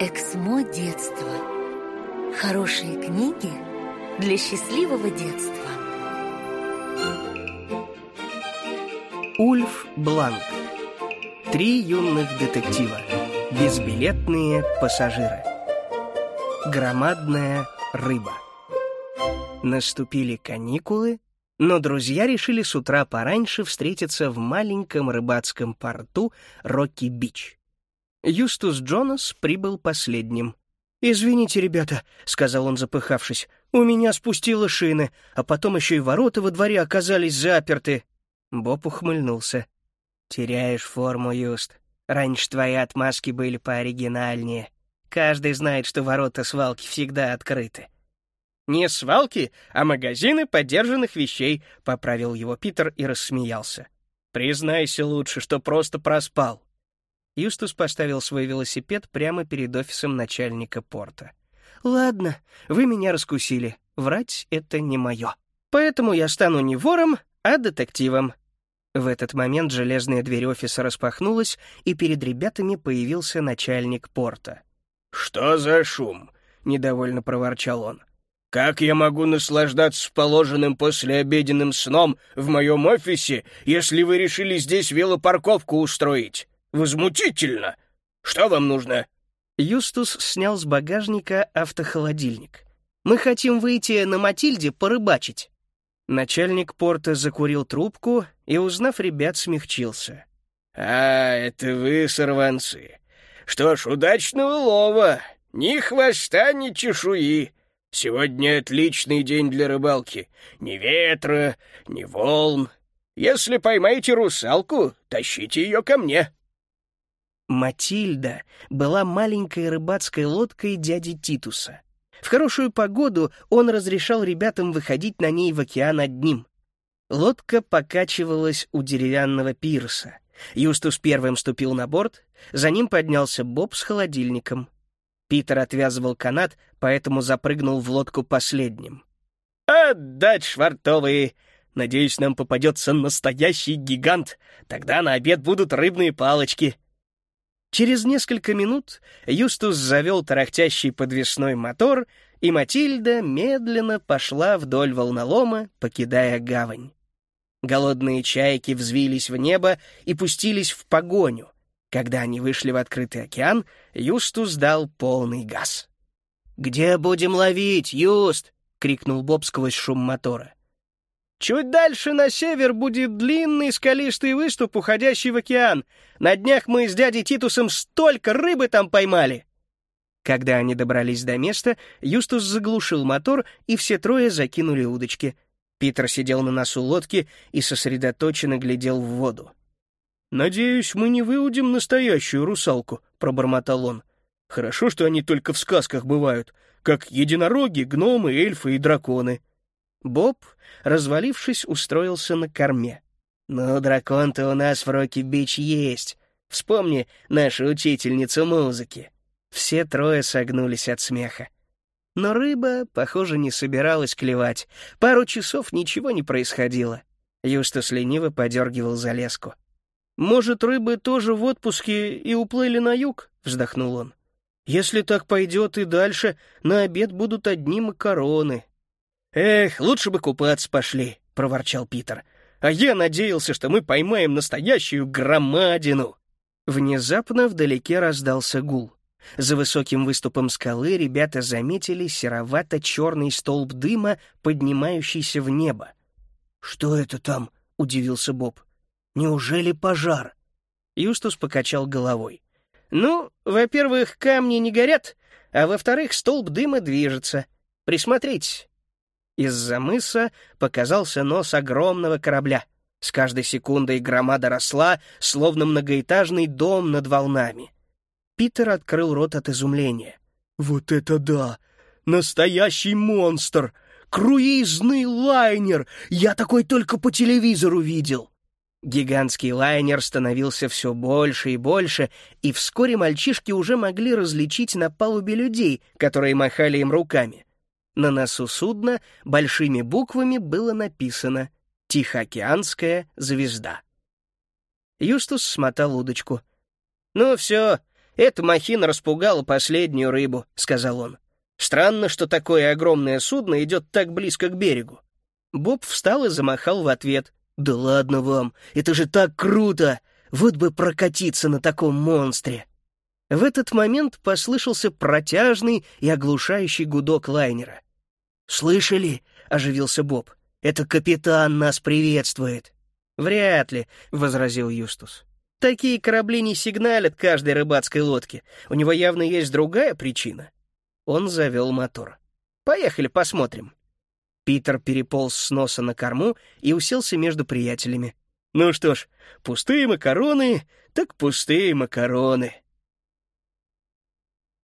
Эксмо детства. Хорошие книги для счастливого детства. Ульф Бланк. 3 юных детектива. Безбилетные пассажиры. Громадная рыба. Наступили каникулы, но друзья решили с утра пораньше встретиться в маленьком рыбацком порту Рокки-Бич. Юстус Джонас прибыл последним. «Извините, ребята», — сказал он, запыхавшись, — «у меня спустило шины, а потом еще и ворота во дворе оказались заперты». Боб ухмыльнулся. «Теряешь форму, Юст. Раньше твои отмазки были пооригинальнее. Каждый знает, что ворота свалки всегда открыты». «Не свалки, а магазины подержанных вещей», — поправил его Питер и рассмеялся. «Признайся лучше, что просто проспал». Юстус поставил свой велосипед прямо перед офисом начальника порта. «Ладно, вы меня раскусили. Врать — это не мое. Поэтому я стану не вором, а детективом». В этот момент железная дверь офиса распахнулась, и перед ребятами появился начальник порта. «Что за шум?» — недовольно проворчал он. «Как я могу наслаждаться положенным послеобеденным сном в моем офисе, если вы решили здесь велопарковку устроить? Возмутительно! Что вам нужно?» Юстус снял с багажника автохолодильник. «Мы хотим выйти на Матильде порыбачить». Начальник порта закурил трубку и, узнав ребят, смягчился. «А, это вы, сорванцы. Что ж, удачного лова. Ни хвоста, ни чешуи. Сегодня отличный день для рыбалки. Ни ветра, ни волн. Если поймаете русалку, тащите ее ко мне». Матильда была маленькой рыбацкой лодкой дяди Титуса. В хорошую погоду он разрешал ребятам выходить на ней в океан одним. Лодка покачивалась у деревянного пирса. Юстус первым ступил на борт, за ним поднялся Боб с холодильником. Питер отвязывал канат, поэтому запрыгнул в лодку последним. «Отдать швартовые! Надеюсь, нам попадется настоящий гигант. Тогда на обед будут рыбные палочки». Через несколько минут Юстус завел тарахтящий подвесной мотор, и Матильда медленно пошла вдоль волнолома, покидая гавань. Голодные чайки взвились в небо и пустились в погоню. Когда они вышли в открытый океан, Юстус дал полный газ. «Где будем ловить, Юст?» — крикнул Боб сквозь шум мотора. «Чуть дальше на север будет длинный скалистый выступ, уходящий в океан. На днях мы с дядей Титусом столько рыбы там поймали!» Когда они добрались до места, Юстус заглушил мотор, и все трое закинули удочки. Питер сидел на носу лодки и сосредоточенно глядел в воду. «Надеюсь, мы не выудим настоящую русалку», — пробормотал он. «Хорошо, что они только в сказках бывают, как единороги, гномы, эльфы и драконы». Боб, развалившись, устроился на корме. «Ну, дракон-то у нас в Рокки-Бич есть. Вспомни нашу учительницу музыки». Все трое согнулись от смеха. Но рыба, похоже, не собиралась клевать. Пару часов ничего не происходило. Юстус лениво подергивал за леску. «Может, рыбы тоже в отпуске и уплыли на юг?» — вздохнул он. «Если так пойдет и дальше, на обед будут одни макароны». «Эх, лучше бы купаться пошли», — проворчал Питер. «А я надеялся, что мы поймаем настоящую громадину». Внезапно вдалеке раздался гул. За высоким выступом скалы ребята заметили серовато-черный столб дыма, поднимающийся в небо. «Что это там?» — удивился Боб. «Неужели пожар?» Юстус покачал головой. «Ну, во-первых, камни не горят, а во-вторых, столб дыма движется. Присмотритесь». Из-за мыса показался нос огромного корабля. С каждой секундой громада росла, словно многоэтажный дом над волнами. Питер открыл рот от изумления. «Вот это да! Настоящий монстр! Круизный лайнер! Я такой только по телевизору видел!» Гигантский лайнер становился все больше и больше, и вскоре мальчишки уже могли различить на палубе людей, которые махали им руками. На носу судна большими буквами было написано «Тихоокеанская звезда». Юстус смотал удочку. «Ну все, «Эта махина распугала последнюю рыбу», — сказал он. «Странно, что такое огромное судно идет так близко к берегу». Боб встал и замахал в ответ. «Да ладно вам, это же так круто! Вот бы прокатиться на таком монстре!» В этот момент послышался протяжный и оглушающий гудок лайнера. «Слышали?» — оживился Боб. «Это капитан нас приветствует». «Вряд ли», — возразил Юстус. «Такие корабли не сигналят каждой рыбацкой лодке. У него явно есть другая причина». Он завел мотор. «Поехали посмотрим». Питер переполз с носа на корму и уселся между приятелями. «Ну что ж, пустые макароны, так пустые макароны».